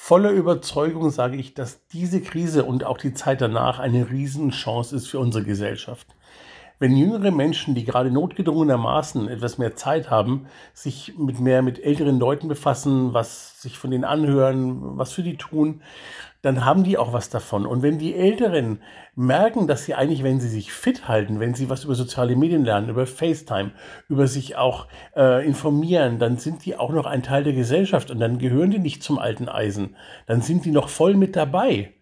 voller Überzeugung sage ich, dass diese Krise und auch die Zeit danach eine Riesenchance ist für unsere Gesellschaft. Wenn jüngere Menschen, die gerade notgedrungenermaßen etwas mehr Zeit haben, sich mit älteren Leuten befassen, was sich von denen anhören, was für die tun, dann haben die auch was davon. Und wenn die Älteren merken, dass sie eigentlich, wenn sie sich fit halten, wenn sie was über soziale Medien lernen, über FaceTime, über sich auch informieren, dann sind die auch noch ein Teil der Gesellschaft und dann gehören die nicht zum alten Eisen. Dann sind die noch voll mit dabei.